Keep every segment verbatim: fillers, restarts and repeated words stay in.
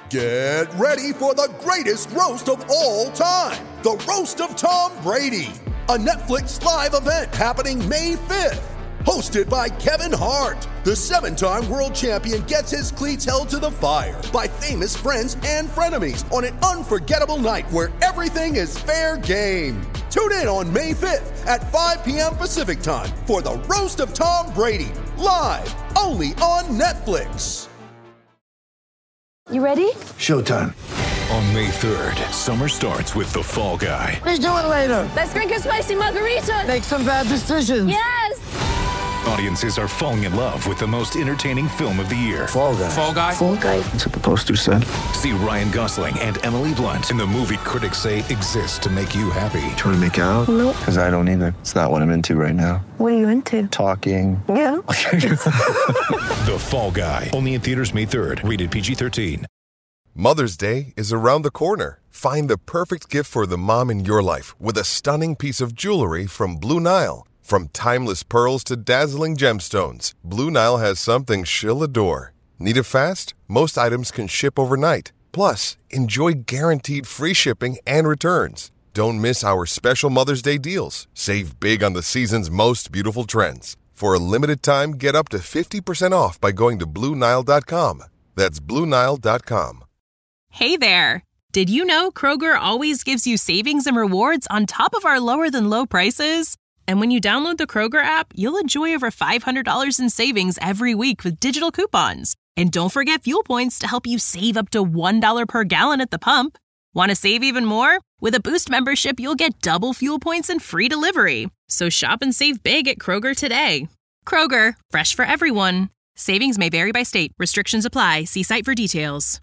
Get ready for the greatest roast of all time, the Roast of Tom Brady, a Netflix live event happening May fifth. Hosted by Kevin Hart, the seven-time world champion gets his cleats held to the fire by famous friends and frenemies on an unforgettable night where everything is fair game. Tune in on May fifth at five p.m. Pacific time for the Roast of Tom Brady, live only on Netflix. You ready? Showtime. On May third, summer starts with The Fall Guy. Let's do it later. Let's drink a spicy margarita. Make some bad decisions. Yes! Audiences are falling in love with the most entertaining film of the year. Fall Guy. Fall Guy? Fall Guy. That's what the poster said. See Ryan Gosling and Emily Blunt in the movie critics say exists to make you happy. Trying to make it out? Nope. Because I don't either. It's not what I'm into right now. What are you into? Talking. Yeah. The Fall Guy. Only in theaters May third. Rated P G thirteen. Mother's Day is around the corner. Find the perfect gift for the mom in your life with a stunning piece of jewelry from Blue Nile. From timeless pearls to dazzling gemstones, Blue Nile has something she'll adore. Need it fast? Most items can ship overnight. Plus, enjoy guaranteed free shipping and returns. Don't miss our special Mother's Day deals. Save big on the season's most beautiful trends. For a limited time, get up to fifty percent off by going to Blue Nile dot com. That's Blue Nile dot com. Hey there! Did you know Kroger always gives you savings and rewards on top of our lower-than-low prices? And when you download the Kroger app, you'll enjoy over five hundred dollars in savings every week with digital coupons. And don't forget fuel points to help you save up to one dollar per gallon at the pump. Want to save even more? With a Boost membership, you'll get double fuel points and free delivery. So shop and save big at Kroger today. Kroger, fresh for everyone. Savings may vary by state. Restrictions apply. See site for details.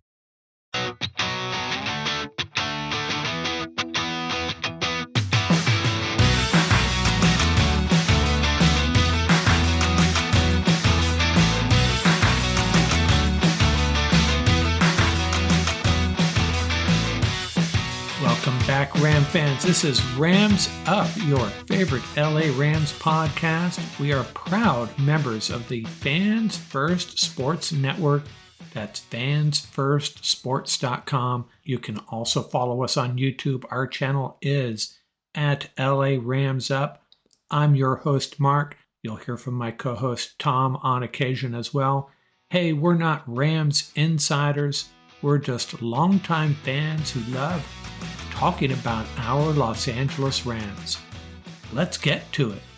Welcome back, Ram fans. This is Rams Up, your favorite L A Rams podcast. We are proud members of the Fans First Sports Network. That's fans first sports dot com. You can also follow us on YouTube. Our channel is at L A Rams Up. I'm your host, Mark. You'll hear from my co-host, Tom, on occasion as well. Hey, we're not Rams insiders. We're just longtime fans who love talking about our Los Angeles Rams. Let's get to it.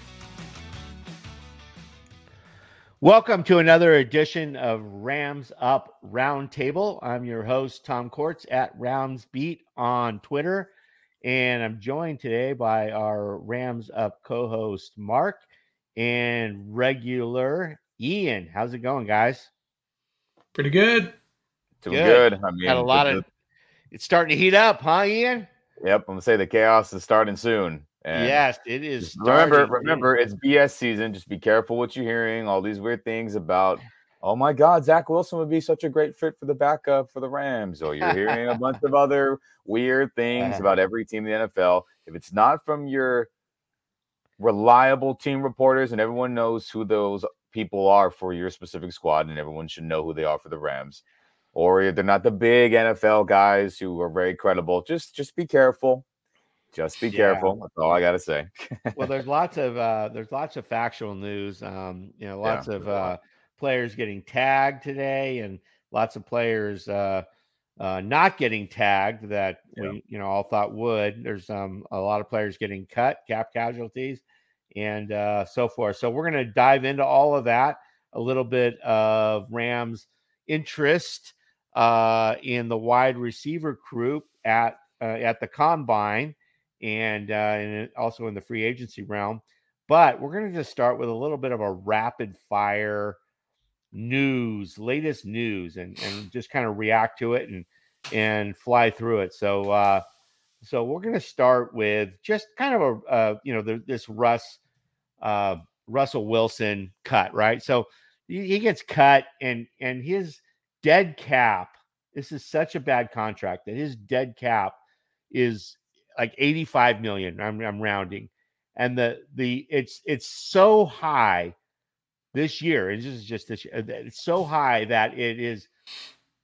Welcome to another edition of Rams Up Roundtable. I'm your host, Tom Courts, at Rams Beat on Twitter. And I'm joined today by our Rams Up co-host, Mark, and regular Ian. How's it going, guys? Pretty good. Doing good. good. I mean, Got a lot of, it's starting to heat up, huh, Ian? Yep. I'm going to say the chaos is starting soon. And yes, it is. Remember, remember, it's B S season. Just be careful what you're hearing. All these weird things about, oh my God, Zach Wilson would be such a great fit for the backup for the Rams. Or you're hearing a bunch of other weird things about every team in the N F L. If it's not from your reliable team reporters and everyone knows who those people are for your specific squad, and everyone should know who they are for the Rams, or if they're not the big N F L guys who are very credible, just just be careful. Just be yeah. careful. That's all I got to say. Well, there's lots of uh, there's lots of factual news. Um, you know, lots yeah, of uh, players getting tagged today, and lots of players uh, uh, not getting tagged that yeah. we you know all thought would. There's um, a lot of players getting cut, cap casualties, and uh, so forth. So we're going to dive into all of that. A little bit of Rams interest uh, in the wide receiver group at uh, at the combine. And, uh, and also in the free agency realm. But we're going to just start with a little bit of a rapid fire news, latest news, and, and just kind of react to it and and fly through it. So uh, so we're going to start with just kind of a, uh, you know, the, this Russ, uh, Russell Wilson cut, right? So he, he gets cut and and his dead cap, this is such a bad contract that his dead cap is like eighty-five million. I'm, I'm rounding. And the, the, it's, it's so high this year. It's just, just this, it's so high that it is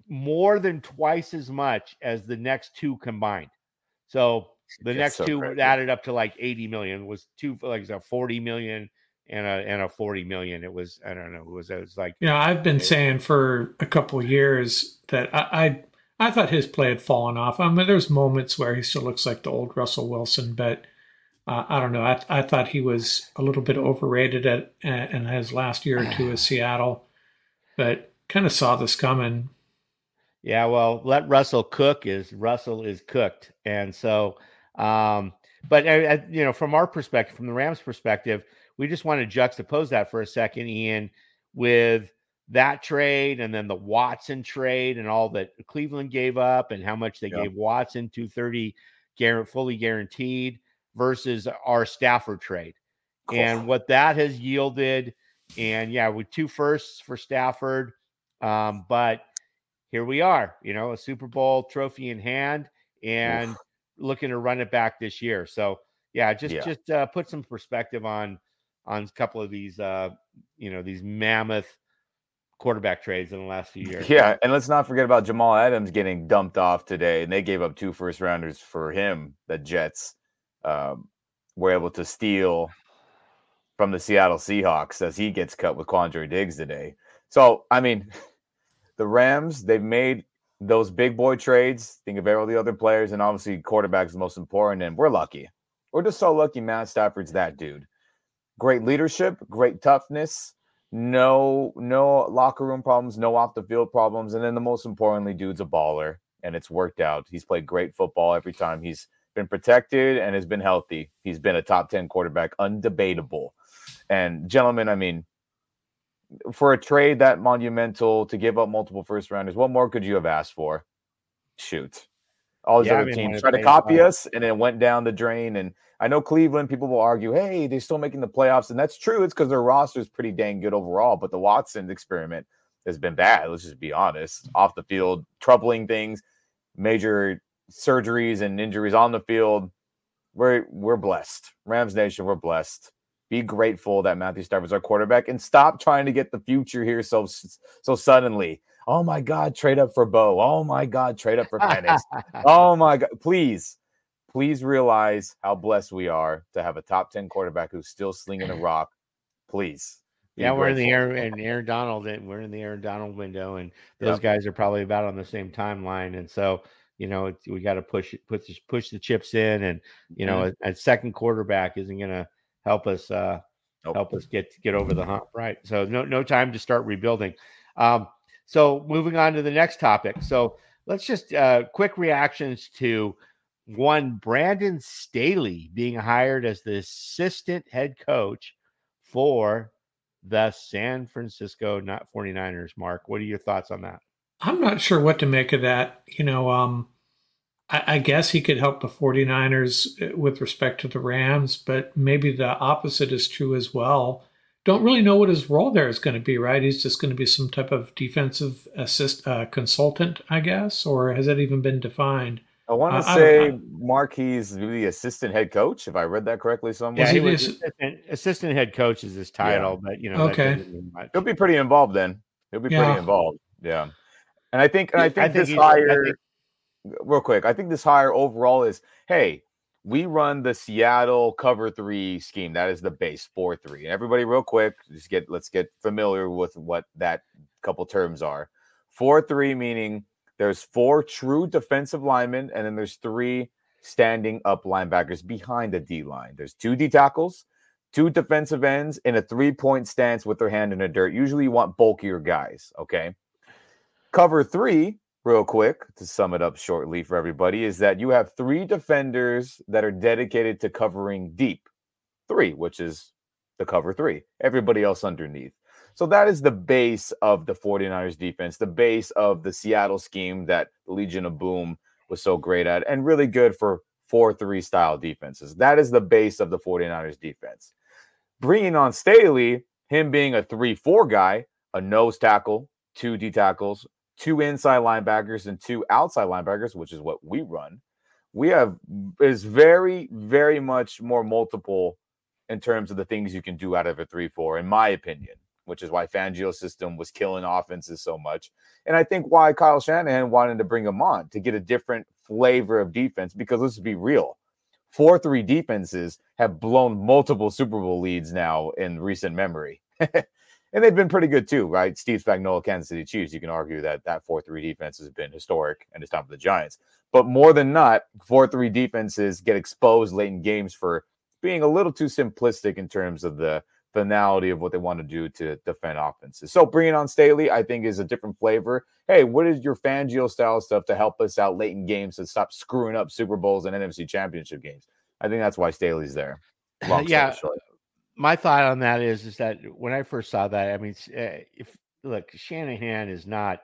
more than twice as much as the next two combined. So the It's next so two crazy. added up to like eighty million. Was two like a forty million and a and a forty million. It was I don't know. It was it was like you know I've been saying for a couple of years that I, I I thought his play had fallen off. I mean, there's moments where he still looks like the old Russell Wilson, but uh, I don't know. I I thought he was a little bit overrated at in his last year or two at Seattle, but kind of saw this coming. Yeah, well, let Russell cook. Is Russell is cooked, and so, um, but uh, you know, from our perspective, from the Rams' perspective, we just want to juxtapose that for a second, Ian, with that trade, and then the Watson trade, and all that Cleveland gave up, and how much they Yeah. gave Watson, two thirty, guaranteed, fully guaranteed, versus our Stafford trade, Cool. and what that has yielded, and yeah, with two firsts for Stafford, um, but. Here we are, you know, a Super Bowl trophy in hand and Oof. looking to run it back this year. So, yeah, just yeah. just uh, put some perspective on on a couple of these, uh, you know, these mammoth quarterback trades in the last few years. Yeah, and let's not forget about Jamal Adams getting dumped off today, and they gave up two first rounders for him. The Jets um, were able to steal from the Seattle Seahawks as he gets cut with Quandre Diggs today. So, I mean. The Rams, they've made those big boy trades. Think of all the other players, and obviously quarterback's the most important, and we're lucky. We're just so lucky Matt Stafford's that dude. Great leadership, great toughness, no no locker room problems, no off-the-field problems, and then the most importantly, dude's a baller, and it's worked out. He's played great football every time he's been protected and has been healthy. He's been a top ten quarterback, undebatable. And, gentlemen, I mean, for a trade that monumental to give up multiple first rounders, what more could you have asked for? Shoot. All these yeah, other I mean, teams tried to copy us and it went down the drain. And I know Cleveland, people will argue, hey, they're still making the playoffs. And that's true. It's because their roster is pretty dang good overall. But the Watson experiment has been bad. Let's just be honest. Off the field, troubling things, major surgeries and injuries on the field. We're we're blessed. Rams Nation, we're blessed. Be grateful that Matthew Stafford's our quarterback and stop trying to get the future here so so suddenly. Oh, my God, trade up for Bo. Oh, my God, trade up for Penix. Oh, my God. Please, please realize how blessed we are to have a top ten quarterback who's still slinging a rock. Please. Yeah, we're in the Aaron, and Aaron Donald. We're in the Aaron Donald window, and those yep. guys are probably about on the same timeline. And so, you know, it's, we got to push push push the chips in, and you know, mm-hmm. a, a second quarterback isn't going to help us uh, nope. help us get get over the hump, right? So no no time to start rebuilding. Um, so moving on to the next topic. So let's just uh, quick reactions to one Brandon Staley being hired as the assistant head coach for the San Francisco not 49ers. Mark, what are your thoughts on that? I'm not sure what to make of that. You know, um, I, I guess he could help the 49ers with respect to the Rams, but maybe the opposite is true as well. Don't really know what his role there is going to be, right? He's just going to be some type of defensive assist uh, consultant, I guess, or has that even been defined? I want to uh, say, I, I, Mark, he's the assistant head coach, if I read that correctly somewhere. Yeah, he was assistant, assistant head coach is his title, yeah. but, you know, okay. He'll be pretty involved then. He'll be yeah. pretty involved, yeah. And I think, and I think, I think this hire, think, real quick, I think this hire overall is, hey, we run the Seattle cover three scheme. That is the base four three. And everybody, real quick, just get let's get familiar with what that couple terms are. four three meaning there's four true defensive linemen, and then there's three standing up linebackers behind the D line. There's two D tackles, two defensive ends, and a three point stance with their hand in the dirt. Usually, you want bulkier guys. Okay. Cover three, real quick, to sum it up shortly for everybody, is that you have three defenders that are dedicated to covering deep. Three, which is the cover three. Everybody else underneath. So that is the base of the 49ers defense, the base of the Seattle scheme that the Legion of Boom was so great at, and really good for four three style defenses. That is the base of the 49ers defense. Bringing on Staley, him being a three four guy, a nose tackle, two D tackles, two inside linebackers and two outside linebackers, which is what we run. We have is very, very much more multiple in terms of the things you can do out of a three four, in my opinion. which is why Fangio's system was killing offenses so much. And I think why Kyle Shanahan wanted to bring him on to get a different flavor of defense, because let's be real, four three defenses have blown multiple Super Bowl leads now in recent memory. And they've been pretty good too, right? Steve Spagnuolo, Kansas City Chiefs, you can argue that that four three defense has been historic and it's time for the Giants. But more than not, four three defenses get exposed late in games for being a little too simplistic in terms of the finality of what they want to do to defend offenses. So bringing on Staley, I think, is a different flavor. Hey, what is your Fangio style stuff to help us out late in games to stop screwing up Super Bowls and N F C championship games? I think that's why Staley's there. Long yeah. short. My thought on that is, is that when I first saw that, I mean, uh, if look, Shanahan is not,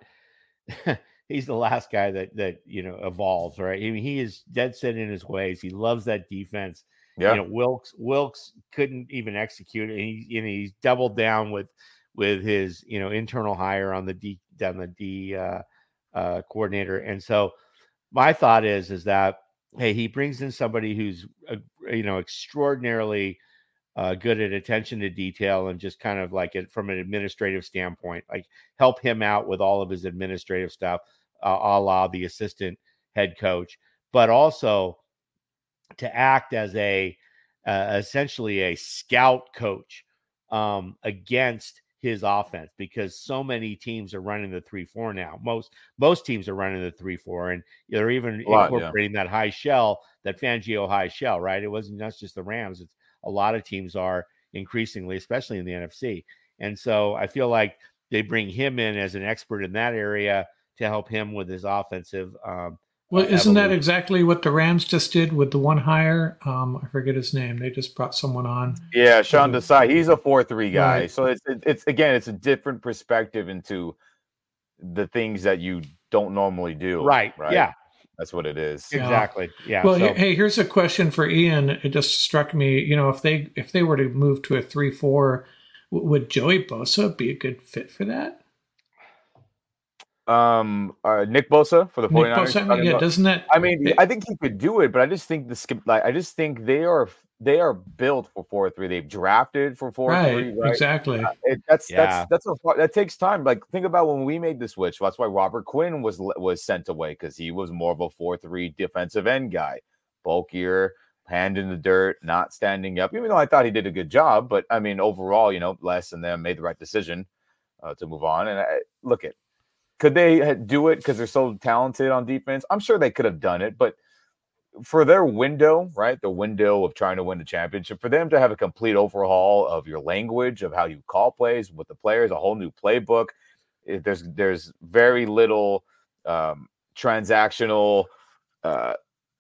he's the last guy that, that, you know, evolves, right? I mean, he is dead set in his ways. He loves that defense. Yeah. You know, Wilkes, Wilkes couldn't even execute it. And he, you know, he's doubled down with, with his, you know, internal hire on the D, on the D uh, uh, coordinator. And so my thought is, is that, hey, he brings in somebody who's, uh, you know, extraordinarily Uh, good at attention to detail and just kind of like it from an administrative standpoint, like help him out with all of his administrative stuff, uh, a la the assistant head coach, but also to act as a uh, essentially a scout coach um, against his offense, because so many teams are running the three four now. Most most teams are running the three four, and they're even lot, incorporating yeah. that high shell, that Fangio high shell, right? It wasn't not just the Rams. It's a lot of teams are increasingly, especially in the N F C. And so I feel like they bring him in as an expert in that area to help him with his offensive. Um, well, isn't that exactly what the Rams just did with the one hire? Um, I forget his name. They just brought someone on. Yeah, Sean Desai. He's a four three guy. Right. So it's, it's, again, it's a different perspective into the things that you don't normally do. Right. right? Yeah. That's what it is. Exactly. Yeah. Well, so. hey, here's a question for Ian. It just struck me, you know, if they if they were to move to a three four, would Joey Bosa be a good fit for that? Um, uh, Nick Bosa for the Nick 49ers. Bosa, yeah, about, doesn't that? I mean, it, I think he could do it, but I just think the skip. Like, I just think they are they are built for four three. They've drafted for four three. Right, right? Exactly. Uh, it, that's yeah. that's that's a that takes time. Like, think about when we made the switch. That's why Robert Quinn was was sent away, because he was more of a four three defensive end guy, bulkier, hand in the dirt, not standing up. Even though I thought he did a good job, but I mean, overall, you know, Les and them made the right decision uh, to move on. And I, look at. Could they do it because they're so talented on defense? I'm sure they could have done it, but for their window, right, the window of trying to win the championship, for them to have a complete overhaul of your language, of how you call plays with the players, a whole new playbook, there's there's very little um, transactional uh,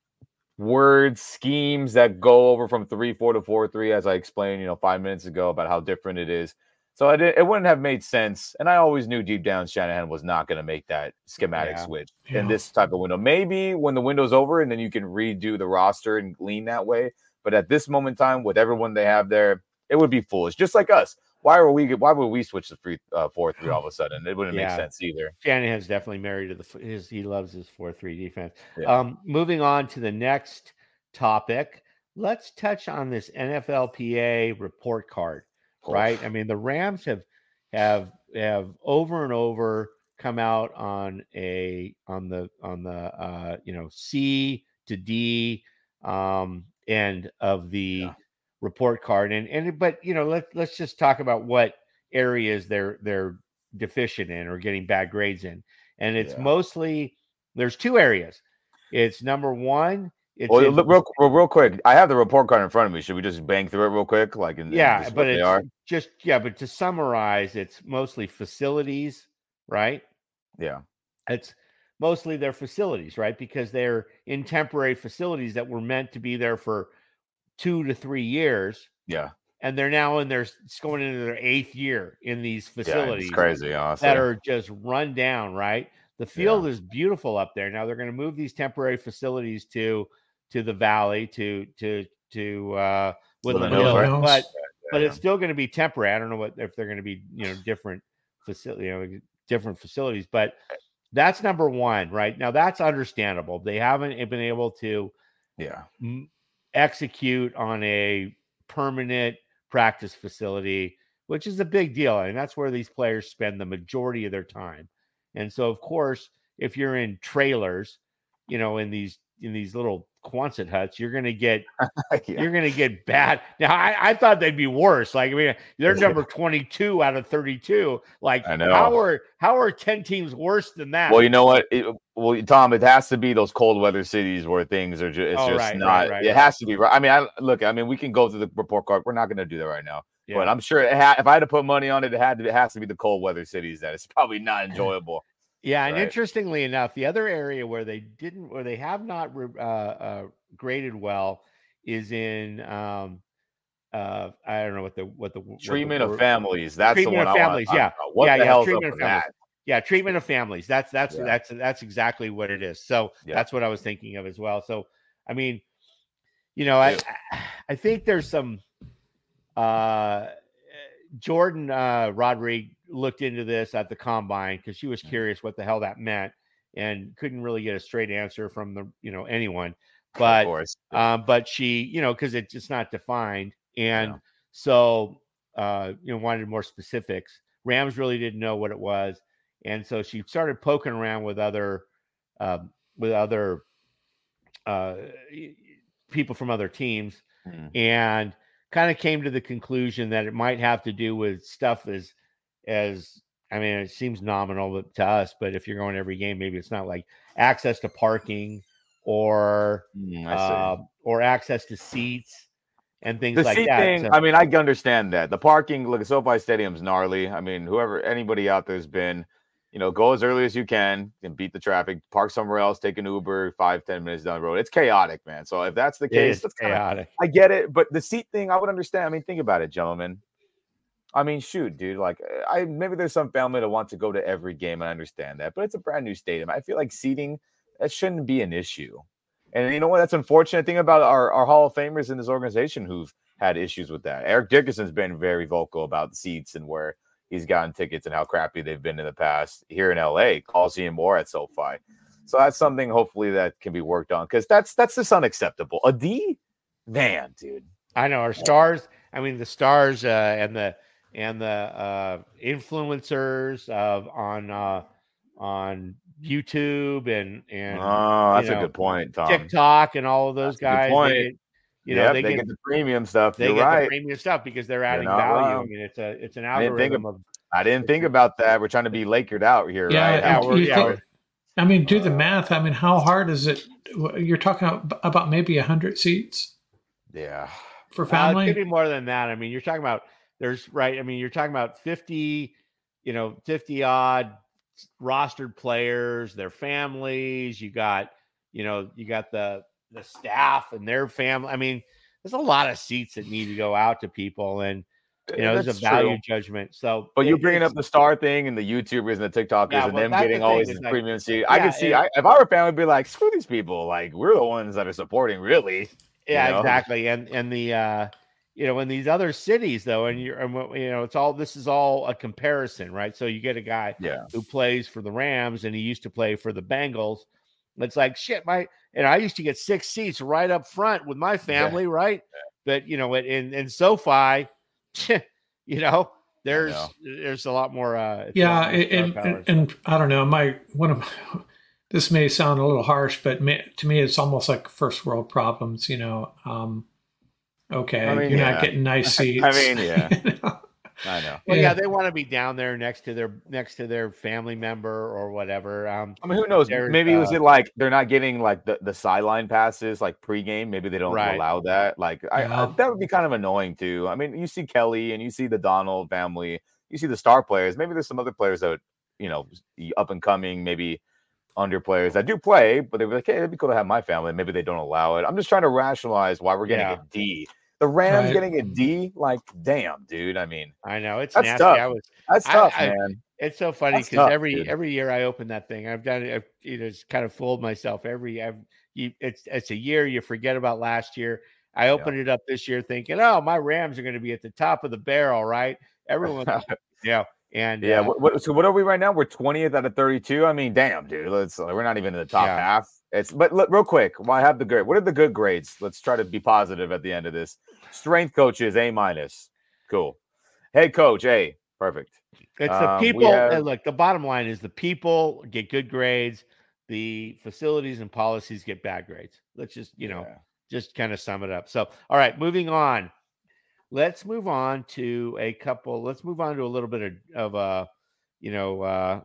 words, schemes that go over from three four to four three, as I explained, you know, five minutes ago about how different it is. So it, it wouldn't have made sense. And I always knew deep down Shanahan was not going to make that schematic yeah. switch yeah. in this type of window. Maybe when the window's over and then you can redo the roster and lean that way. But at this moment in time, with everyone they have there, it would be foolish. Just like us. Why are we? Why would we switch to three, uh, four three all of a sudden? It wouldn't yeah. make sense either. Shanahan's definitely married to the his. He loves his four three defense. Yeah. Um, moving on to the next topic, let's touch on this N F L P A report card. Right. I mean, the Rams have have have over and over come out on a on the on the uh, you know C to D um, end of the yeah. report card, and and but you know let let's just talk about what areas they're they're deficient in or getting bad grades in, and it's yeah. mostly there's two areas. It's number one. It's well, in, look, real, real quick. I have the report card in front of me. Should we just bang through it real quick? Like, in, yeah, in but it's are? just yeah. But to summarize, it's mostly facilities, right? Yeah, it's mostly their facilities, right? Because they're in temporary facilities that were meant to be there for two to three years. Yeah, and they're now in their it's going into their eighth year in these facilities. Yeah, it's crazy, honestly. That are just run down, right? The field yeah. is beautiful up there. Now they're going to move these temporary facilities to. to the valley to to to uh Woodland Hills, right? but yeah, but yeah. it's still going to be temporary. I don't know what if they're going to be you know different facility you know different facilities, but that's number one right now. That's understandable. They haven't been able to yeah m- execute on a permanent practice facility which is a big deal. And that's where these players spend the majority of their time. And so, of course, if you're in trailers, you know, in these in these little Quonset huts, you're going to get yeah. you're going to get bad. Now, I, I thought they'd be worse. Like, I mean, they're number twenty-two out of thirty-two. Like, I know. how are how are ten teams worse than that? Well, you know what? It, well, Tom, it has to be those cold weather cities where things are just, it's oh, just right, not. Right, right, it right. has to be right. I mean, I look. I mean, we can go through the report card. We're not going to do that right now. Yeah. But I'm sure it ha- if I had to put money on it, it had to. It has to be the cold weather cities. That it's probably not enjoyable. Yeah, and right? interestingly enough, the other area where they didn't, where they have not uh, uh, graded well, is in um, uh, I don't know what the what the treatment what the, of families. That's treatment the one of I families. want. Yeah, what yeah, the yeah, hell's treatment up of with families. that? Yeah, treatment of families. That's that's yeah. that's that's exactly what it is. So yeah. that's what I was thinking of as well. So I mean, you know, I I think there's some. Uh, Jordan uh, Rodriguez looked into this at the combine because she was curious what the hell that meant and couldn't really get a straight answer from the you know anyone. But um, but she you know because it's just not defined, and yeah. so uh, you know wanted more specifics. Rams really didn't know what it was, and so she started poking around with other uh, with other uh, people from other teams, mm. and kind of came to the conclusion that it might have to do with stuff as, as I mean, it seems nominal to us, but if you're going every game, maybe it's not like access to parking or mm, uh, or access to seats and things the like seat that. Thing, so, I mean, I can understand that. The parking, look, SoFi Stadium's gnarly. I mean, whoever, anybody out there's been, you know, go as early as you can and beat the traffic, park somewhere else, take an Uber five, ten minutes down the road. It's chaotic, man. So if that's the case, it's chaotic. Kinda, I get it. But the seat thing, I would understand. I mean, think about it, gentlemen. I mean, shoot, dude. Like, I maybe there's some family that wants to go to every game. I understand that. But it's a brand new stadium. I feel like seating, that shouldn't be an issue. And you know what? That's unfortunate thing about our, our Hall of Famers in this organization who've had issues with that. Eric Dickerson's been very vocal about the seats and where he's gotten tickets and how crappy they've been in the past here in L A, Coliseum or at SoFi. So that's something hopefully that can be worked on because that's that's just unacceptable. A D, man, dude. I know our stars. I mean, the stars uh, and the and the uh, influencers of on uh, on YouTube and and oh, that's you know, a good point, Tom. TikTok and all of those that's guys. They, you know, yep, they, they get, get the premium stuff. They You're get right. the premium stuff because they're adding You're value. wrong. I mean, it's a it's an I didn't think algorithm of, of. I didn't think about that. We're trying to be Lakered out here, yeah, right? Yeah, we're, you yeah, think, we're, I mean, do the math. I mean, how hard is it? You're talking about maybe a hundred seats. Yeah, for family. Uh, it could be more than that. I mean, you're talking about there's right. I mean, you're talking about fifty, you know, fifty odd rostered players, their families. You got, you know, you got the the staff and their family. I mean, there's a lot of seats that need to go out to people, and you know, That's there's a value true. judgment. So, but it, you're bringing up the star thing and the YouTubers and the TikTokers yeah, and well, them that's getting the always thing, this like, premium seat. yeah, I can see it, I, if I were a family, I'd be like, screw these people. Like, we're the ones that are supporting, really. Yeah, you know? exactly. And and the uh, you know, in these other cities though, and you're, and, you know, it's all this is all a comparison, right? So you get a guy yeah. who plays for the Rams and he used to play for the Bengals. It's like shit, my and I used to get six seats right up front with my family, yeah. right? Yeah. But you know, in in SoFi, you know, there's know. there's a lot more. Uh, yeah, lot more and, and, and I don't know. My one of my, this may sound a little harsh, but may, to me, it's almost like first world problems. You know, um, okay, I mean, you're yeah. not getting nice seats. I mean, yeah. you know? I know. Well, yeah. yeah, they want to be down there next to their next to their family member or whatever. Um, I mean, who knows? Maybe uh, was it like they're not getting like the, the sideline passes like pregame? Maybe they don't right. allow that. Like, I, yeah. I, that would be kind of annoying too. I mean, you see Kelly and you see the Donald family, you see the star players. Maybe there's some other players that, you know, up and coming, maybe under players that do play, but they're like, hey, it'd be cool to have my family. Maybe they don't allow it. I'm just trying to rationalize why we're getting yeah. a D. The Rams right. getting a D, like, damn, dude. I mean, I know it's that's nasty. tough. I was, that's I, tough, I, man. It's so funny That's because tough, every dude. every year I open that thing, I've done it. I've, you know, just kind of fooled myself. Every I've, you, it's it's a year you forget about last year. I opened yeah. it up this year thinking, oh, my Rams are going to be at the top of the barrel, right? Everyone, yeah. And yeah, uh, what, what, so what are we right now? We're twentieth out of thirty-two. I mean, damn, dude. Let's we're not even in the top yeah. half. It's but look, real quick, while I have the grade, what are the good grades? Let's try to be positive at the end of this. Strength coaches, A minus. Cool. Head coach, hey, perfect. It's um, the people. Have... Look, the bottom line is the people get good grades. The facilities and policies get bad grades. Let's just, you know, yeah. just kind of sum it up. So, all right, moving on. Let's move on to a couple. Let's move on to a little bit of, of uh, you know, uh,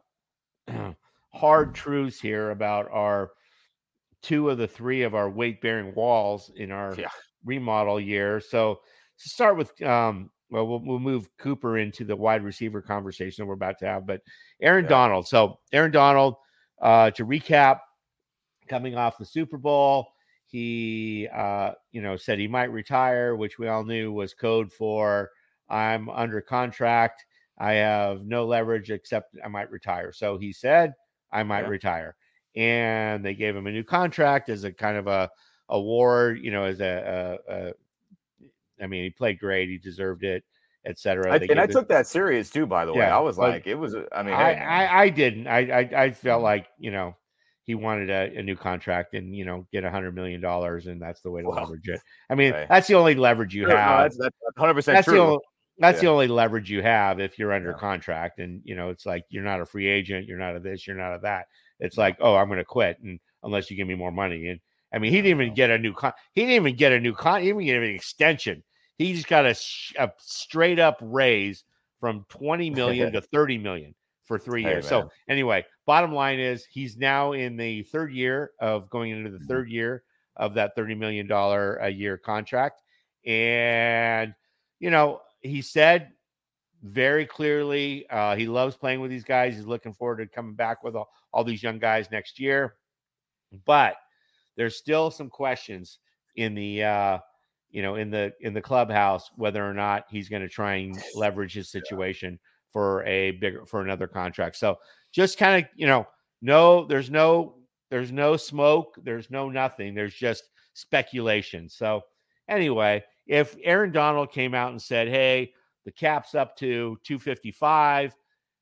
hard truths here about our two of the three of our weight-bearing walls in our yeah. remodel year. So, to start with, um, well, well, we'll move Cooper into the wide receiver conversation we're about to have. But Aaron yeah. Donald. So, Aaron Donald. Uh, to recap, coming off the Super Bowl, he, uh, you know, said he might retire, which we all knew was code for I'm under contract. I have no leverage except I might retire. So he said I might yeah. retire, and they gave him a new contract as a kind of a award, you know, as a, a, a I mean, he played great, he deserved it, et cetera. I, and I took that serious too, by the way. Yeah, I was like, it was, I mean, I, hey, I, I didn't. I, I, I felt like, you know, he wanted a, a new contract and, you know, get a hundred million dollars, and that's the way to wow. leverage it. I mean, right. that's the only leverage you sure, have. No, that's, that's one hundred percent that's true. The only, that's yeah. the only leverage you have if you're under yeah. contract, and, you know, it's like, you're not a free agent. You're not a this, you're not a that. It's like, oh, I'm going to quit. And unless you give me more money. And I mean, he didn't even get a new con. He didn't even get a new con. He didn't even get an extension. He just got a, a straight up raise from twenty million to thirty million for three years. Hey, so anyway, bottom line is he's now in the third year of going into the third year of that thirty million dollars a year contract. And, you know, he said very clearly uh, he loves playing with these guys. He's looking forward to coming back with all, all these young guys next year. But there's still some questions in the, uh, you know, in the in the clubhouse, whether or not he's going to try and leverage his situation yeah. for a bigger for another contract. So just kind of, you know, no, there's no there's no smoke, there's no nothing, there's just speculation. So anyway, if Aaron Donald came out and said, "Hey, the cap's up to two fifty-five,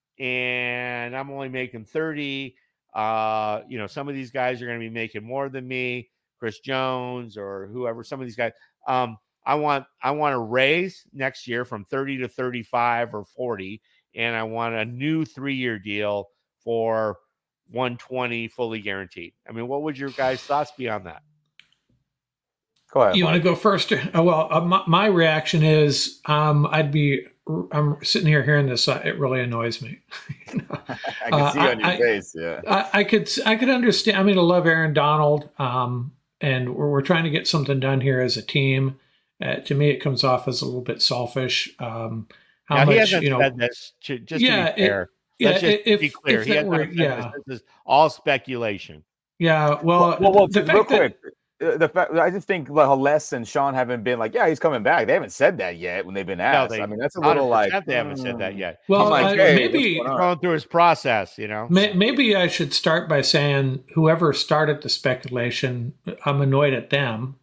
and I'm only making thirty," uh, you know, some of these guys are going to be making more than me, Chris Jones or whoever. Some of these guys. Um, I want I want a raise next year from thirty to thirty-five or forty, and I want a new three-year deal for one twenty fully guaranteed. I mean, what would your guys' thoughts be on that? Go ahead. You want to go first? Oh, well, uh, my, my reaction is um, I'd be I'm sitting here hearing this. Uh, it really annoys me. you know? I can see uh, on your I, face. Yeah, I, I could I could understand. I mean, I love Aaron Donald. Um, And we're, we're trying to get something done here as a team. Uh, to me, it comes off as a little bit selfish. Um, how now, much, he hasn't you know, said this, to, just yeah, to be fair. It, yeah, Let's just if, be clear. If he hasn't were, said yeah. this. This is all speculation. Yeah, well, well, well the, the real fact that, quick, the fact I just think like Les and Sean haven't been like, yeah, he's coming back. They haven't said that yet when they've been asked. No, they, I mean, that's a little like they haven't mm. said that yet. Well, like, uh, hey, maybe going through his process, you know. May, maybe I should start by saying whoever started the speculation, I'm annoyed at them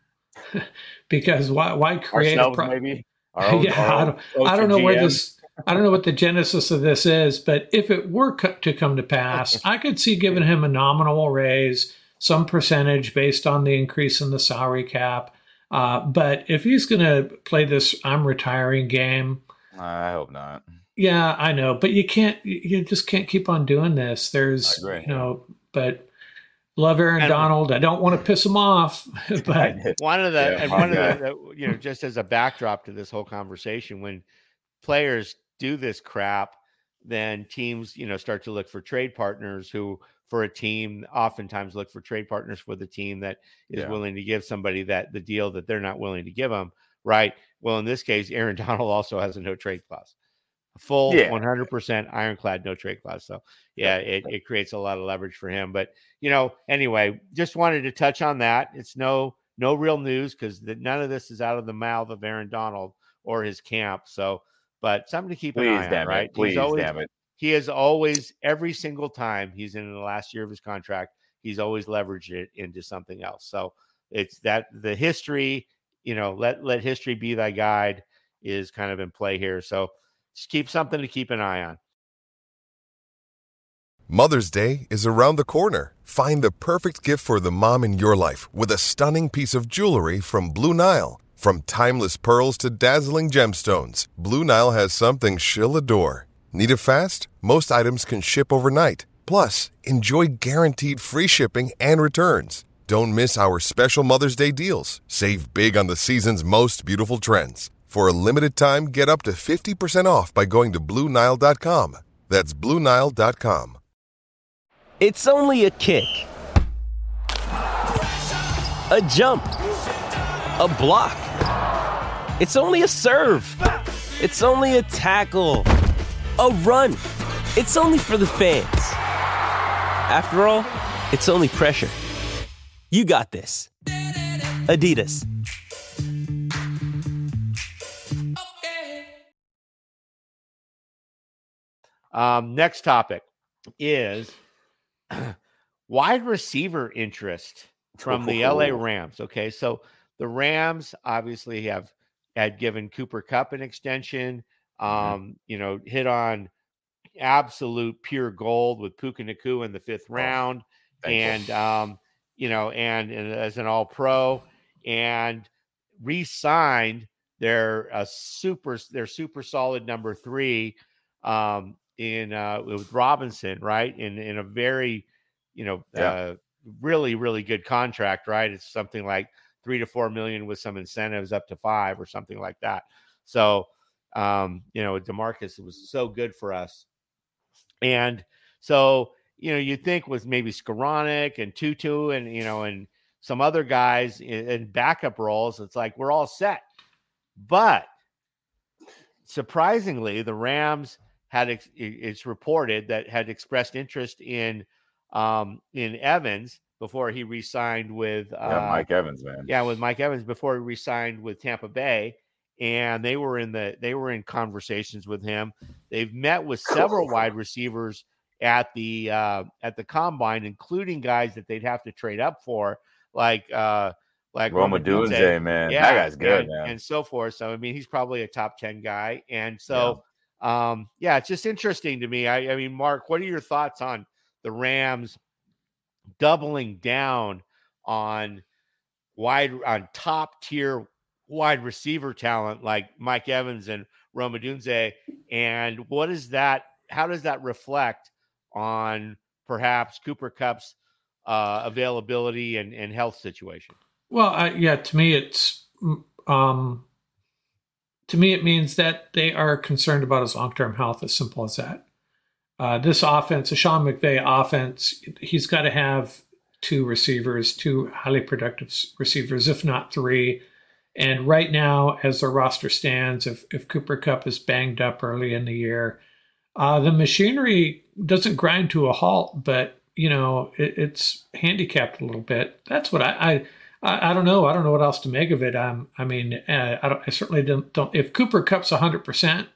because why? Why create Ourselves, a pro- maybe? Our own, yeah, our I don't, I don't know G M. where this. I don't know what the genesis of this is, but if it were co- to come to pass, I could see giving him a nominal raise, some percentage based on the increase in the salary cap. Uh, but if he's going to play this I'm retiring game, I hope not. Yeah, I know, but you can't. You just can't keep on doing this. There's, I agree. you know, but love Aaron and, Donald. I don't want to piss him off, but one of the yeah, and one of the, the you know, just as a backdrop to this whole conversation, when players do this crap, then teams, you know, start to look for trade partners who, for a team, oftentimes look for trade partners for the team that is yeah. willing to give somebody that the deal that they're not willing to give them. Right. Well, in this case, Aaron Donald also has a no trade clause, a full yeah. one hundred percent ironclad no trade clause. So yeah, it, it creates a lot of leverage for him. But, you know, anyway, just wanted to touch on that. It's no, no real news because none of this is out of the mouth of Aaron Donald or his camp. So, but something to keep Please, an eye damn on, right? It. Please, he's always, damn it. He has always, every single time he's in the last year of his contract, he's always leveraged it into something else. So it's that the history, you know, let, let history be thy guide is kind of in play here. So just keep something to keep an eye on. Mother's Day is around the corner. Find the perfect gift for the mom in your life with a stunning piece of jewelry from Blue Nile. From timeless pearls to dazzling gemstones, Blue Nile has something she'll adore. Need it fast? Most items can ship overnight. Plus, enjoy guaranteed free shipping and returns. Don't miss our special Mother's Day deals. Save big on the season's most beautiful trends. For a limited time, get up to fifty percent off by going to Blue Nile dot com. That's Blue Nile dot com. It's only a kick, a jump, a block. It's only a serve. It's only a tackle, a run. It's only for the fans. After all, it's only pressure. You got this. Adidas. Um, next topic is wide receiver interest from the L A Rams. Okay, so the Rams obviously have had given Cooper Kupp an extension. Um, mm-hmm. You know, hit on absolute pure gold with Puka Nacua in the fifth round, oh, and you. um, you know, and, and as an All-Pro, and re-signed their uh, super their super solid number three. Um, in uh with Robinson, right? In in a very, you know, yeah. uh really, really good contract, right? It's something like three to four million with some incentives up to five or something like that. So um, you know, DeMarcus was so good for us. And so, you know, you think with maybe Skoranek and Tutu and, you know, and some other guys in, in backup roles, it's like we're all set. But surprisingly, the Rams had ex- it's reported that had expressed interest in um, in Evans before he re-signed with uh, yeah, Mike Evans, man. Yeah, with Mike Evans before he re-signed with Tampa Bay, and they were in the they were in conversations with him. They've met with several wide receivers at the uh, at the combine, including guys that they'd have to trade up for, like uh, like Rome Odunze, man. Yeah, that guy's good, and, man, and so forth. So I mean, he's probably a top ten guy, and so. Yeah. Um, yeah, it's just interesting to me. I, I mean, Mark, what are your thoughts on the Rams doubling down on wide, on top tier wide receiver talent like Mike Evans and Rome Odunze? And what is that? How does that reflect on perhaps Cooper Kupp's uh, availability and, and health situation? Well, uh, yeah, to me, it's, um, To me, it means that they are concerned about his long-term health, as simple as that. Uh, this offense, the Sean McVay offense, he's got to have two receivers, two highly productive receivers, if not three. And right now, as the roster stands, if, if Cooper Kupp is banged up early in the year, uh, the machinery doesn't grind to a halt, but, you know, it, it's handicapped a little bit. That's what I... I I, I don't know. I don't know what else to make of it. Um, I mean, uh, I, don't, I certainly don't, don't. If Cooper Kupp's one hundred percent,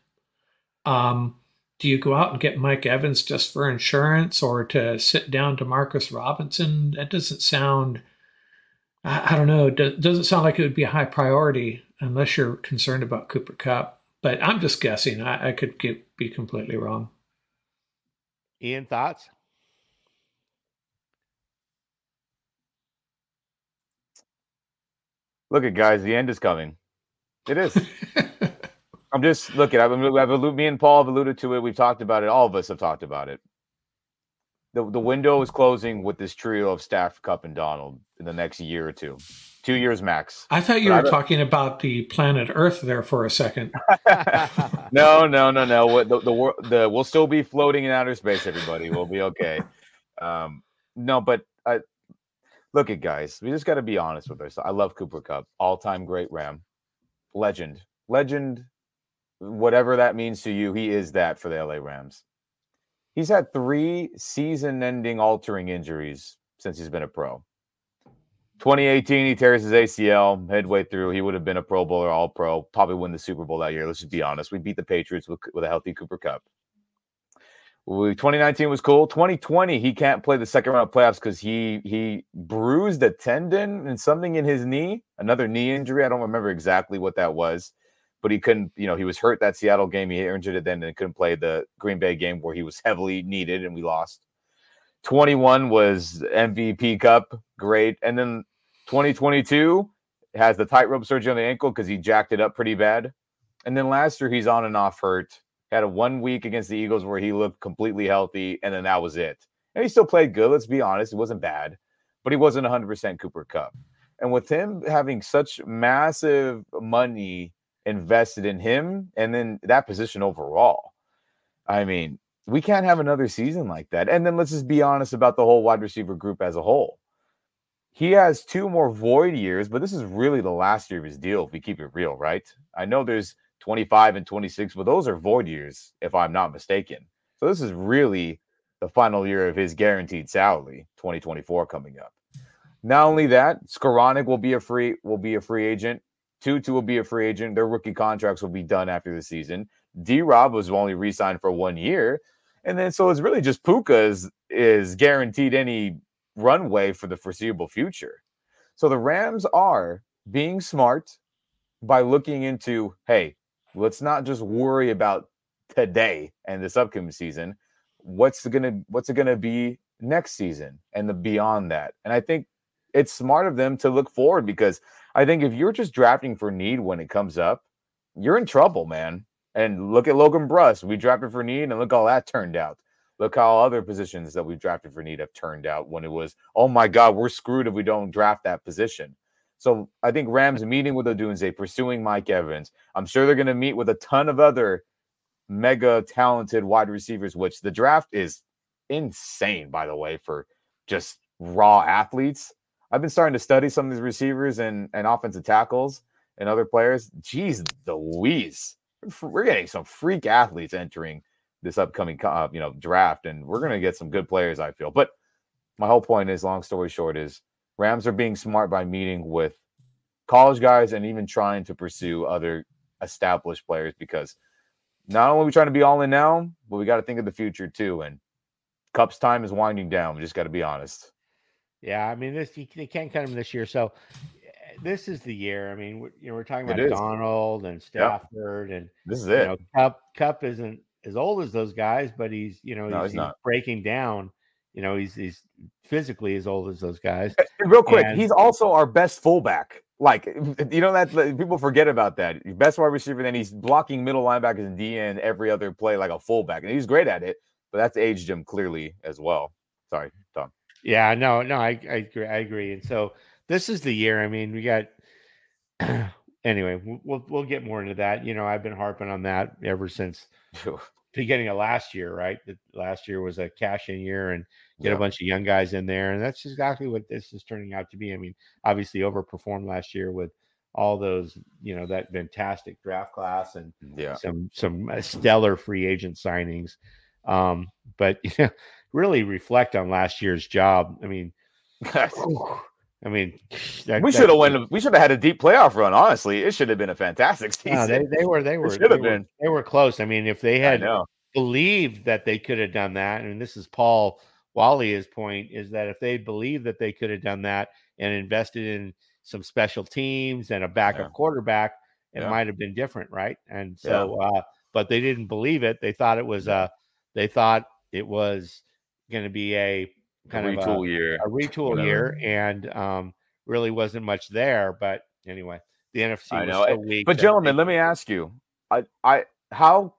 um, do you go out and get Mike Evans just for insurance or to sit down DeMarcus Robinson? That doesn't sound, I, I don't know, it doesn't sound like it would be a high priority unless you're concerned about Cooper Kupp. But I'm just guessing. I, I could get, be completely wrong. Ian, thoughts? Look at guys, the end is coming. It is. I'm just looking. I've, I've alluded, me and Paul have alluded to it. We've talked about it. All of us have talked about it. The the window is closing with this trio of Stafford, Kupp, and Donald in the next year or two, two years max. I thought you but were talking about the planet Earth there for a second. no, no, no, no. The, the the we'll still be floating in outer space. Everybody, we'll be okay. Um, no, but I. Look at guys, we just got to be honest with ourselves. I love Cooper Kupp, all-time great Ram, legend, legend, whatever that means to you. He is that for the L A Rams. He's had three season-ending altering injuries since he's been a pro. twenty eighteen, he tears his A C L midway through. He would have been a Pro Bowl or All-Pro, probably win the Super Bowl that year. Let's just be honest. We beat the Patriots with, with a healthy Cooper Kupp. twenty nineteen was cool. twenty twenty, he can't play the second round of playoffs because he he bruised a tendon and something in his knee, another knee injury. I don't remember exactly what that was, but he couldn't, you know, he was hurt that Seattle game. He injured it then and couldn't play the Green Bay game where he was heavily needed and we lost. twenty-one was M V P Kupp, great. And then twenty twenty-two, has the tightrope surgery on the ankle because he jacked it up pretty bad. And then last year, he's on and off hurt. Had a one week against the Eagles where he looked completely healthy, and then that was it. And he still played good. Let's be honest. It wasn't bad, but he wasn't one hundred percent Cooper Kupp. And with him having such massive money invested in him and then that position overall, I mean, we can't have another season like that. And then let's just be honest about the whole wide receiver group as a whole. He has two more void years, but this is really the last year of his deal if we keep it real, right? I know there's twenty-five and twenty-six, but those are void years if I'm not mistaken. So this is really the final year of his guaranteed salary, twenty twenty-four coming up. Not only that, Skoranek will be a free will be a free agent. Tutu will be a free agent. Their rookie contracts will be done after the season. D-Rob was only re-signed for one year. And then so it's really just Puka is, is guaranteed any runway for the foreseeable future. So the Rams are being smart by looking into, hey, let's not just worry about today and this upcoming season. What's it gonna what's it gonna be next season and the beyond that? And I think it's smart of them to look forward, because I think if you're just drafting for need when it comes up, you're in trouble, man. And look at Logan Bruss. We drafted for need, and look how that turned out. Look how other positions that we've drafted for need have turned out when it was, oh my God, we're screwed if we don't draft that position. So I think Rams meeting with Odunze, pursuing Mike Evans. I'm sure they're going to meet with a ton of other mega talented wide receivers, which the draft is insane, by the way, for just raw athletes. I've been starting to study some of these receivers and, and offensive tackles and other players. Jeez, the Louise. We're getting some freak athletes entering this upcoming uh, you know, draft, and we're going to get some good players, I feel. But my whole point is, long story short, is Rams are being smart by meeting with college guys and even trying to pursue other established players, because not only are we trying to be all in now, but we got to think of the future too. And Kupp's time is winding down. We just got to be honest. Yeah, I mean, this they can't cut him this year, so this is the year. I mean, we're, you know, we're talking about Donald and Stafford, yep. and this is you it. know, Kupp Kupp isn't as old as those guys, but he's you know he's, no, he's, he's not. breaking down. You know, he's he's physically as old as those guys. And real quick, and, he's also our best fullback. Like, you know, that people forget about that. Best wide receiver, then he's blocking middle linebackers and D N every other play like a fullback, and he's great at it. But that's aged him clearly as well. Sorry, Tom. Yeah, no, no, I, I agree. I agree. And so this is the year. I mean, we got anyway. We'll we'll get more into that. You know, I've been harping on that ever since beginning of last year. Right, the, last year was a cash-in year, and get yeah. a bunch of young guys in there, and that's exactly what this is turning out to be. I mean, obviously overperformed last year with all those, you know, that fantastic draft class and yeah. some some stellar free agent signings. Um, but you know, really reflect on last year's job. I mean, I mean, that, we should have won. We should have had a deep playoff run. Honestly, it should have been a fantastic season. No, they, they were. They were. Should have been. Were, they were close. I mean, if they had believed that they could have done that, and this is Paul Wallia's point, is that if they believed that they could have done that and invested in some special teams and a backup yeah. quarterback, it yeah. might have been different, right? And so, yeah. uh, but they didn't believe it. They thought it was. Uh, they thought it was going to be a kind a retool of a, year, a retool Whatever. year, and um, really wasn't much there. But anyway, the N F C I was know. so weak. But gentlemen, let me ask you, I, I, how,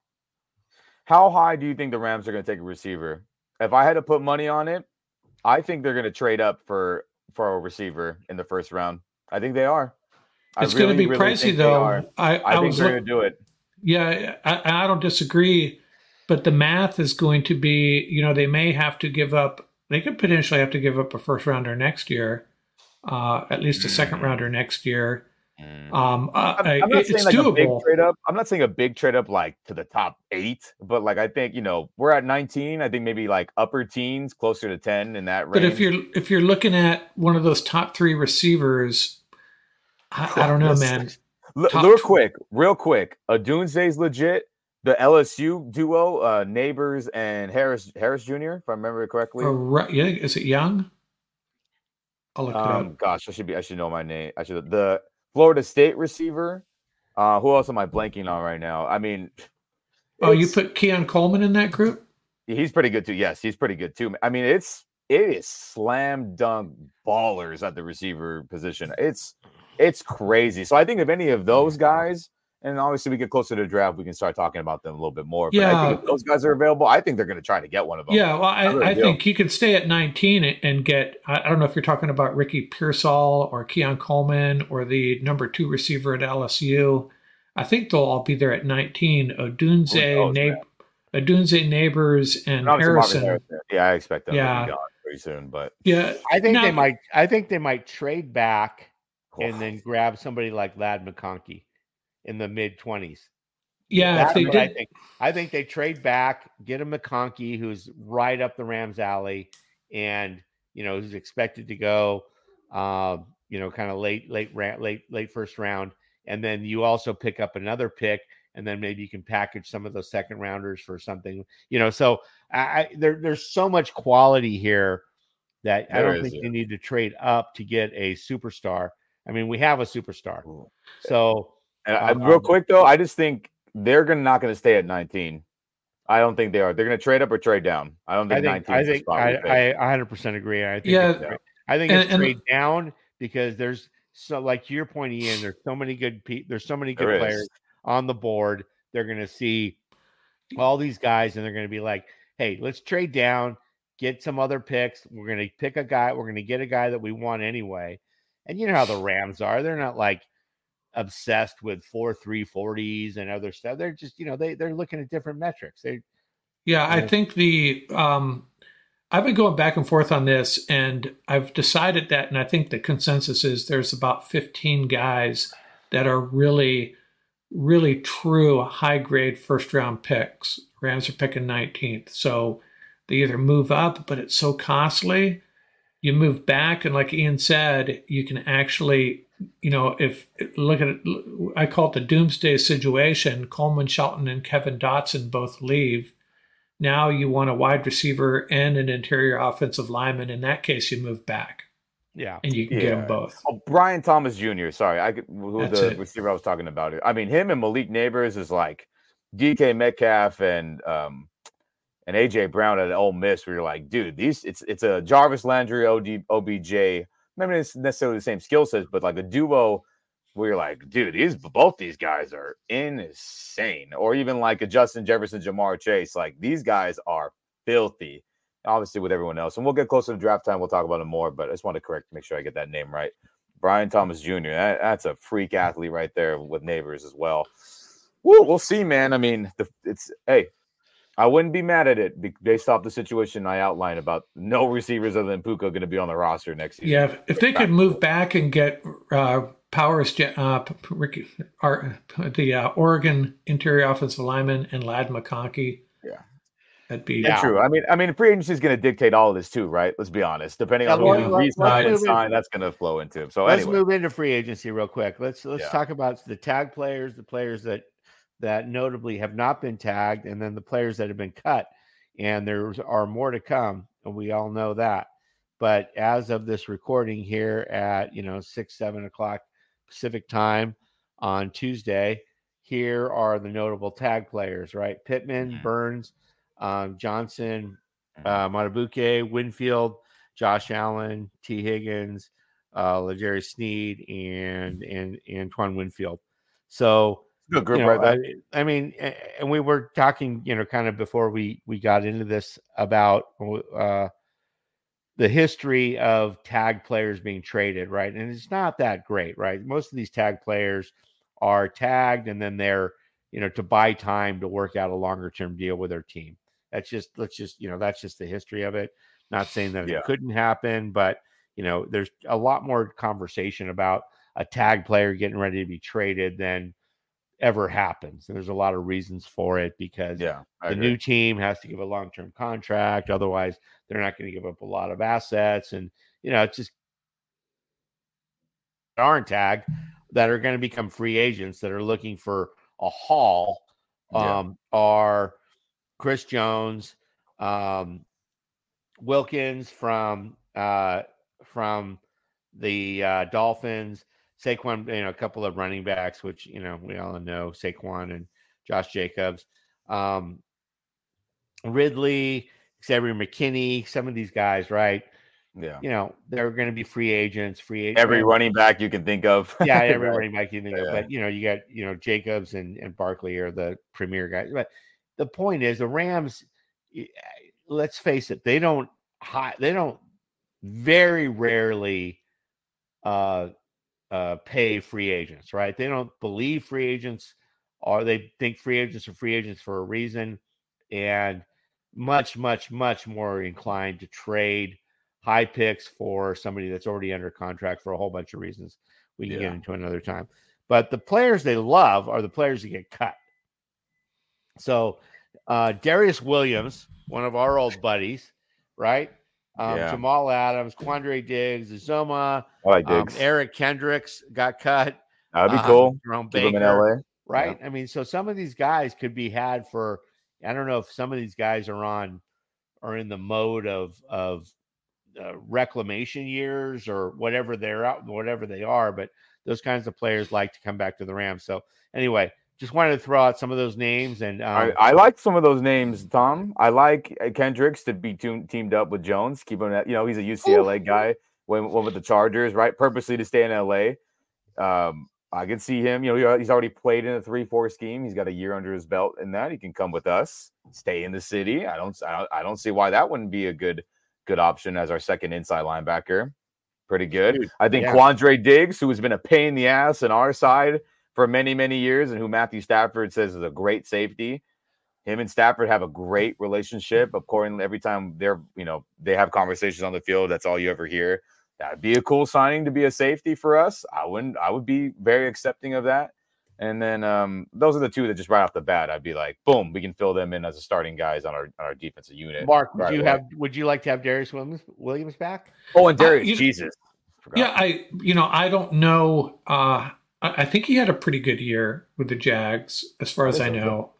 how high do you think the Rams are going to take a receiver? If I had to put money on it, I think they're going to trade up for for a receiver in the first round. I think they are. It's really, going to be really pricey, though. I, I, I, think was they're going to do it. Yeah, I, I don't disagree. But the math is going to be, you know, they may have to give up, they could potentially have to give up a first rounder next year, uh, at least a mm. second rounder next year. Mm. Um, uh, I'm, I'm not it's saying like doable. a big trade up. I'm not saying a big trade up like to the top eight, but like I think, you know, we're at nineteen. I think maybe like upper teens, closer to ten in that range. But if you're if you're looking at one of those top three receivers, I, I don't know, man. L- real quick, real quick. Odunze's legit. The L S U duo, uh, Neighbors and Harris Harris Junior, if I remember it correctly. Uh, yeah, is it Young? I'll look um, it up. Gosh, I should be. I should know my name. I should. The Florida State receiver. Uh, who else am I blanking on right now? I mean, oh, you put Keon Coleman in that group? He's pretty good too. Yes, he's pretty good too. I mean, it's it is slam dunk ballers at the receiver position. It's it's crazy. So I think if any of those guys, and obviously we get closer to the draft, we can start talking about them a little bit more. But yeah. I think if those guys are available, I think they're going to try to get one of them. Yeah, well, I, I, really I do. think he could stay at nineteen and get, I don't know if you're talking about Ricky Pearsall or Keon Coleman or the number two receiver at L S U. I think they'll all be there at nineteen. Odunze, Na- Odunze, Neighbors, and Harrison. Harrison. Yeah, I expect them yeah. to be gone pretty soon. But yeah, I think now, they might. I think they might trade back and then grab somebody like Ladd McConkey in the mid twenties. Yeah, That's if they what did. I think. I think they trade back, get a McConkey who's right up the Rams' alley, and you know who's expected to go, uh, you know, kind of late, late, late, late first round, and then you also pick up another pick, and then maybe you can package some of those second rounders for something, you know. So I, I there, there's so much quality here that There I don't is, think yeah. you need to trade up to get a superstar. I mean, we have a superstar, so and I, um, real quick though, I just think they're gonna not going to stay at nineteen. I don't think they are. They're going to trade up or trade down. I don't think, I think nineteen I is the think spot I, we pick. I one hundred percent agree. I think Yeah. it's, I think And- it's and- trade down because there's so like to your point, Ian. There's so many good pe- There's so many good There is. players on the board. They're going to see all these guys, and they're going to be like, "Hey, let's trade down, get some other picks. We're going to pick a guy. We're going to get a guy that we want anyway." And you know how the Rams are. They're not like obsessed with four three forties and other stuff. They're just, you know, they they're looking at different metrics. They Yeah, I think the um, I've been going back and forth on this, and I've decided that, and I think the consensus is there's about fifteen guys that are really, really true high grade first round picks. Rams are picking nineteenth, so they either move up, but it's so costly. You move back, and like Ian said, you can actually, you know, if look at it, I call it the doomsday situation. Coleman, Shelton, and Kevin Dotson both leave. Now you want a wide receiver and an interior offensive lineman. In that case, you move back. Yeah. And you can Yeah. get them both. Oh, Brian Thomas Junior Sorry, I could, who That's the it. receiver I was talking about. I mean, him and Malik Neighbors is like D K Metcalf and um and A J Brown at Ole Miss. Where you're like, dude, these it's it's a Jarvis Landry, O D, O B J. Maybe it's necessarily the same skill sets, but like a duo where you're like, dude, these both these guys are insane. Or even like a Justin Jefferson, Jamar Chase. Like these guys are filthy. Obviously, with everyone else, and we'll get closer to draft time. We'll talk about it more, but I just want to correct, make sure I get that name right. Brian Thomas Junior That, that's a freak athlete right there with Neighbors as well. Woo, we'll see, man. I mean, the, it's hey, I wouldn't be mad at it be- based off the situation I outlined about no receivers other than Puka going to be on the roster next season. Yeah, if, if they could move back and get uh, Powers, uh, Ricky, our, the uh, Oregon interior offensive lineman and Ladd McConkey. Yeah. That'd be Yeah, true. I mean, I mean, free agency is going to dictate all of this too, right? Let's be honest. Depending Yeah, on let's- who let's- he's not let's been move in- signed, that's going to flow into him. So Let's anyway, move into free agency real quick. Let's let's Yeah. talk about the tag players, the players that that notably have not been tagged, and then the players that have been cut. And there are more to come, and we all know that. But as of this recording here at you know six seven o'clock Pacific time on Tuesday, here are the notable tag players. Right, Pittman, Mhm. Burns, um, Johnson, uh, Matabuke, Winfield, Josh Allen, T. Higgins, uh, LeJarry Sneed, and and Antoine Winfield. So good group you know, right there. I, I mean, a- and we were talking, you know, kind of before we we got into this about uh, the history of tag players being traded, right? And it's not that great, right? Most of these tag players are tagged, and then they're, you know, to buy time to work out a longer term deal with their team. That's just, let's just, you know, that's just the history of it. Not saying that Yeah. it couldn't happen, but you know, there's a lot more conversation about a tag player getting ready to be traded than ever happens. And there's a lot of reasons for it because Yeah, I the agree. new team has to give a long-term contract. Otherwise, they're not going to give up a lot of assets. And, you know, it's just aren't tagged that are going to become free agents that are looking for a haul um, are Chris Jones, um, Wilkins from uh, from the uh, Dolphins, Saquon, you know, a couple of running backs, which, you know, we all know Saquon and Josh Jacobs, um, Ridley, Xavier McKinney, some of these guys, right? Yeah. You know, they're going to be free agents, free agents. Every running back you can think of. Yeah, every right. running back you think yeah. of. But, you know, you got, you know, Jacobs and, and Barkley are the premier guys. But the point is the Rams, let's face it, they don't, they don't very rarely uh, uh, pay free agents, right? They don't believe free agents, or they think free agents are free agents for a reason. And much, much, much more inclined to trade high picks for somebody that's already under contract for a whole bunch of reasons we can yeah. get into another time. But the players they love are the players that get cut. So uh, Darius Williams, one of our old buddies, right? Um, yeah. Jamal Adams, Quandre Diggs, Uzomah, I like Diggs. Um, Eric Kendricks got cut. That'd be cool. Um, Jerome Keep Baker, him in L A. Right? Yeah. I mean, so some of these guys could be had for, I don't know if some of these guys are on, are in the mode of, of, Uh, reclamation years or whatever they're out, whatever they are, but those kinds of players like to come back to the Rams. So anyway, just wanted to throw out some of those names. And um, I, I like some of those names, Tom. I like Kendricks to be te- teamed up with Jones. Keep him, you know, he's a U C L A ooh. guy. Went, went with the Chargers, right? Purposely to stay in L A. Um, I can see him. You know, he's already played in a three four scheme. He's got a year under his belt in that. He can come with us, stay in the city. I don't, I don't, I don't see why that wouldn't be a good. good option as our second inside linebacker. Pretty good. Dude, I think yeah. Quandre Diggs, who has been a pain in the ass on our side for many, many years and who Matthew Stafford says is a great safety. Him and Stafford have a great relationship. According every time they're, you know, they have conversations on the field, that's all you ever hear. That'd be a cool signing to be a safety for us. I wouldn't, I would be very accepting of that. And then um, those are the two that just right off the bat, I'd be like, boom, we can fill them in as a starting guys on our on our defensive unit. Mark, would right you away. have? Would you like to have Darius Williams, Williams back? Oh, and Darius, uh, you, Jesus. Forgot. Yeah, I you know I don't know. Uh, I, I think he had a pretty good year with the Jags, as far as I know.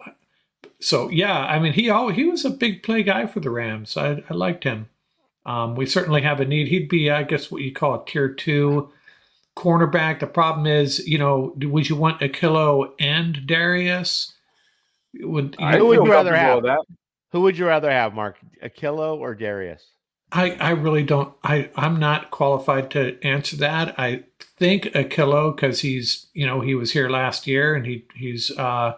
So yeah, I mean he always, he was a big play guy for the Rams. I, I liked him. Um, we certainly have a need. He'd be, I guess, what you call a tier two cornerback. The problem is, you know, would you want Akilo and Darius? Would you, who would you rather have? That. Who would you rather have, Mark? Akilo or Darius? I, I really don't. I I'm not qualified to answer that. I think Akilo because he's, you know, he was here last year and he he's uh,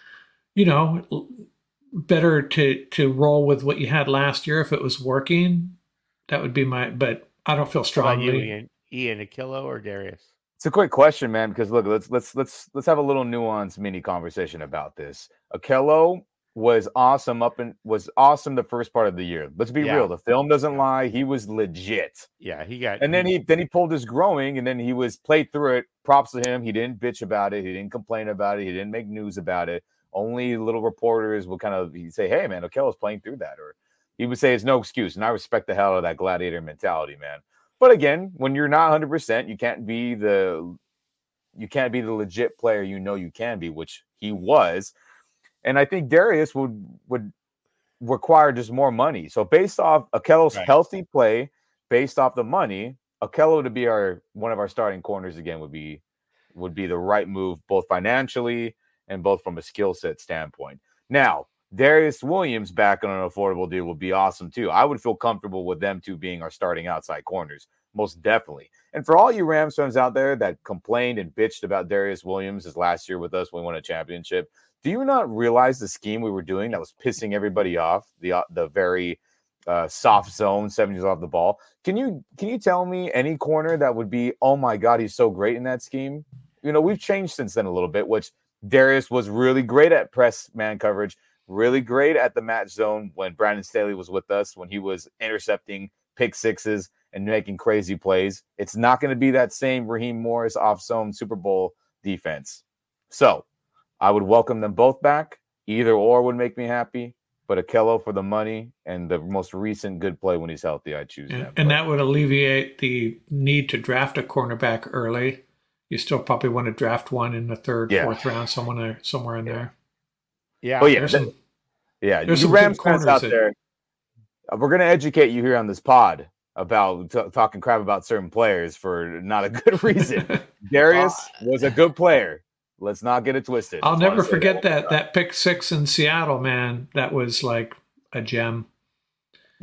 you know, better to to roll with what you had last year if it was working. That would be my. But I don't feel strongly. Ian, Akilo or Darius? It's a quick question, man, because look, let's let's let's let's have a little nuanced mini conversation about this. Akilo was awesome up and was awesome the first part of the year. Let's be yeah. real. The film doesn't lie. He was legit. Yeah, he got and then he then he pulled his growing and then he was played through it. Props to him. He didn't bitch about it. He didn't complain about it. He didn't make news about it. Only little reporters will kind of say, hey man, Akilo's playing through that. Or he would say it's no excuse. And I respect the hell out of that gladiator mentality, man. But again, when you're not one hundred percent, you can't be the you can't be the legit player you know you can be, which he was. And I think Darius would would require just more money. So based off Akilo's right. healthy play, based off the money, Akilo to be our one of our starting corners again would be would be the right move, both financially and both from a skill set standpoint. Now, Darius Williams back on an affordable deal would be awesome too. I would feel comfortable with them two being our starting outside corners, most definitely. And for all you Rams fans out there that complained and bitched about Darius Williams his last year with us when we won a championship, do you not realize the scheme we were doing that was pissing everybody off? The uh, the very uh, soft zone, seven years off the ball. Can you can you tell me any corner that would be, oh my God, he's so great in that scheme? You know, we've changed since then a little bit, which Darius was really great at press man coverage. Really great at the match zone when Brandon Staley was with us, when he was intercepting pick sixes and making crazy plays. It's not going to be that same Raheem Morris off-zone Super Bowl defense. So I would welcome them both back. Either or would make me happy. But Akilo for the money and the most recent good play when he's healthy, I choose and, that. And that would alleviate the need to draft a cornerback early. You still probably want to draft one in the third, yeah. fourth round, someone somewhere in yeah. there. Yeah, oh, yeah, there's that, some, yeah. There's you some Rams corners fans out that, there, we're going to educate you here on this pod about t- talking crap about certain players for not a good reason. Darius uh, was a good player. Let's not get it twisted. I'll never forget that that, that pick six in Seattle, man. That was like a gem.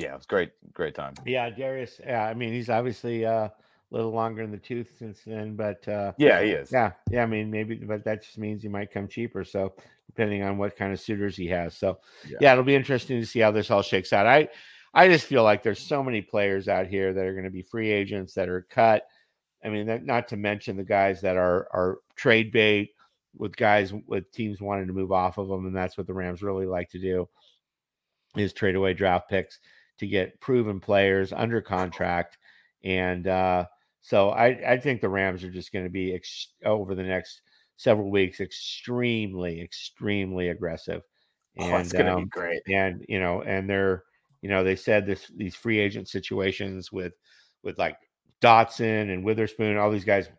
Yeah, it's great, great time. Yeah, Darius. Yeah, I mean, he's obviously uh, a little longer in the tooth since then, but uh, yeah, he is. Yeah, yeah. I mean, maybe, but that just means he might come cheaper. So depending on what kind of suitors he has. So yeah. yeah, it'll be interesting to see how this all shakes out. I, I just feel like there's so many players out here that are going to be free agents that are cut. I mean, that, not to mention the guys that are are trade bait with guys with teams wanting to move off of them, and that's what the Rams really like to do, is trade away draft picks to get proven players under contract. And uh, so I, I think the Rams are just going to be ex- over the next several weeks extremely, extremely aggressive. And oh, it's going to um, be great. And you know, and they're you know they said this these free agent situations with with like Dotson and Witherspoon, all these guys,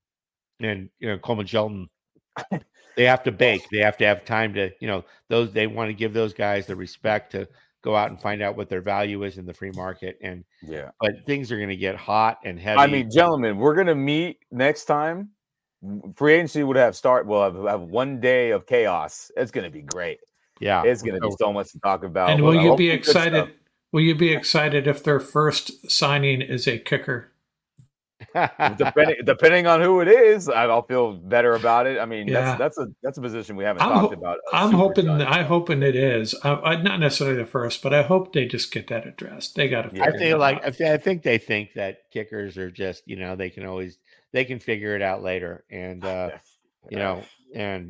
and you know Coleman Shelton, they have to bake. They have to have time to you know those they want to give those guys the respect to go out and find out what their value is in the free market. And yeah, but things are going to get hot and heavy. I mean, gentlemen, we're going to meet next time. Free agency would have start. We'll have, have one day of chaos. It's going to be great. Yeah, it's going to be so much to talk about. And will you be excited? Will you be excited if their first signing is a kicker? depending depending on who it is, I'll feel better about it. I mean, yeah. that's that's a that's a position we haven't I'm talked ho- about. I'm hoping I hoping it is. I, I, not necessarily the first, but I hope they just get that addressed. They got to. I feel like I, th- I think they think that kickers are just you know they can always they can figure it out later, and uh, you know, and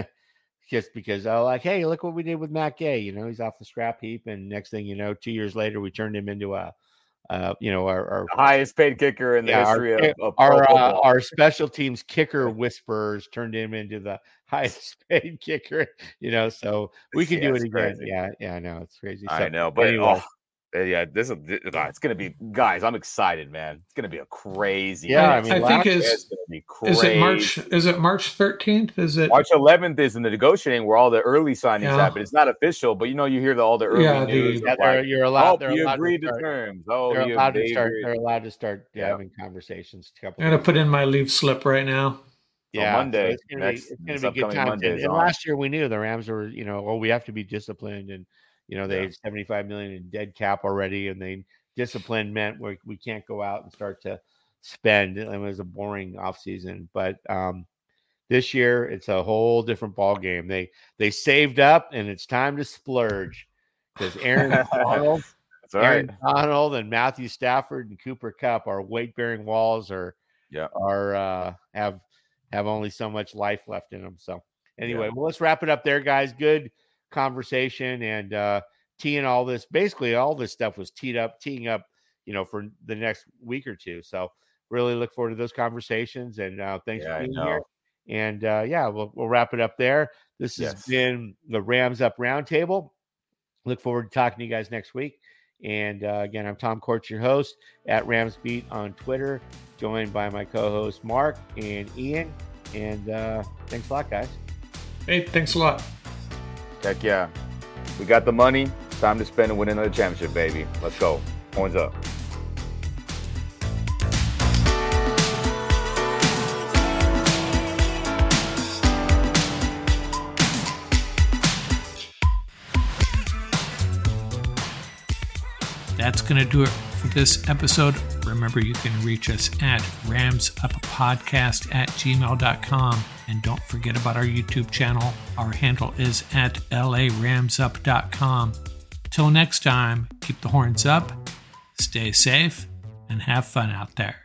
just because oh like hey look what we did with Matt Gay, you know he's off the scrap heap, and next thing you know, two years later we turned him into a. Uh, you know, our, our highest paid kicker in the yeah, history our, of, of our uh, our special teams kicker whisperers turned him into the highest paid kicker. You know, so we can yeah, do it again. Crazy. Yeah, yeah, I know it's crazy. So, I know, but anyway. oh, yeah, this is it's gonna be guys. I'm excited, man. It's gonna be a crazy. Yeah, I, I mean, I think is it's gonna be crazy. Is it March? Is it March thirteenth? Is it March eleventh? Is in the negotiating where all the early signings yeah. happen. It's not official, but you know, you hear the, all the early yeah, news. The, yeah, they're, you're allowed. Oh, they're you allowed agreed to, to terms. Oh, they're you allowed to start. agreed. They're allowed to start yeah. having conversations. A couple I'm gonna put in my leave slip right now. Yeah, on Monday. So it's gonna next, be, it's gonna be good time. And, and last year we knew the Rams were, you know, oh, we have to be disciplined, and you know they yeah. had seventy-five million in dead cap already, and they discipline meant we we can't go out and start to spend. It was a boring offseason, but um, this year it's a whole different ball game. They they saved up, and it's time to splurge because Aaron Donald, That's right. Aaron Donald, and Matthew Stafford and Cooper Kupp, our weight bearing walls, are yeah are uh, have. have only so much life left in them. So anyway, yeah. well, let's wrap it up there, guys. Good conversation, and uh, teeing all this, basically all this stuff was teed up, teeing up, you know, for the next week or two. So really look forward to those conversations, and uh, thanks yeah, for being here. And uh, yeah, we'll, we'll wrap it up there. This has yes. been the Rams Up Roundtable. Look forward to talking to you guys next week. And uh, again, I'm Tom Courts, your host at Rams Beat on Twitter, joined by my co-host Mark and Ian. And uh, thanks a lot, guys. Hey, thanks a lot. Heck yeah. We got the money. Time to spend and win another championship, baby. Let's go. Horns up. That's going to do it for this episode. Remember, you can reach us at ramsuppodcast at gmail dot com. And don't forget about our YouTube channel. Our handle is at l a rams up dot com. Till next time, keep the horns up, stay safe, and have fun out there.